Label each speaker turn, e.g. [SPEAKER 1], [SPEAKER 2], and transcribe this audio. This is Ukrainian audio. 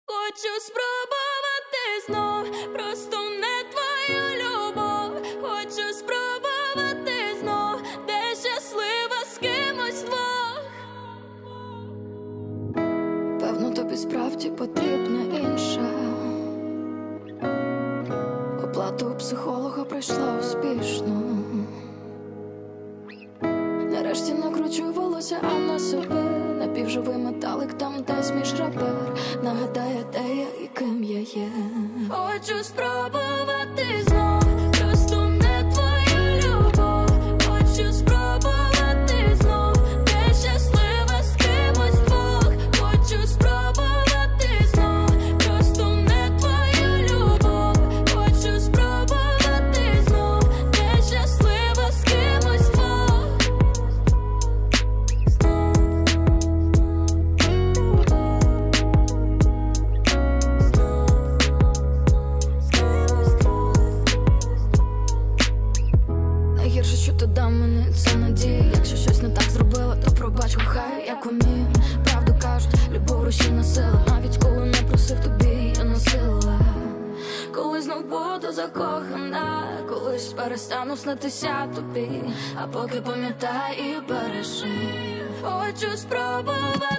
[SPEAKER 1] Хочу спробувати знов, просто не твою любов. Хочу спробувати знов, де щаслива з кимось двох.
[SPEAKER 2] Певно, тобі справді потрібна інша. Оплату у психолога пройшла успішно. Нарешті накручую волосся, а на себе напівживий металик там десь між ребер. Нагадає, де я і ким я є.
[SPEAKER 1] Хочу спробувати знов, просто не твою любов. Хочу спробувати знов, де щаслива з кимось двох. Хочу спробувати знов, просто не твою любов. Хочу спробувати знов, де щаслива з кимось двох.
[SPEAKER 2] Найгірше, що ти дав мені, це надія. Якщо щось не так зробила, то пробач, кохай, як умію. Правду кажуть, любов рушійна сила. Навіть коли не просив, тобі я носила. Коли знов буду закохана, колись перестану снитися тобі. А поки пам'ятай і бережи.
[SPEAKER 1] Хочу спробувати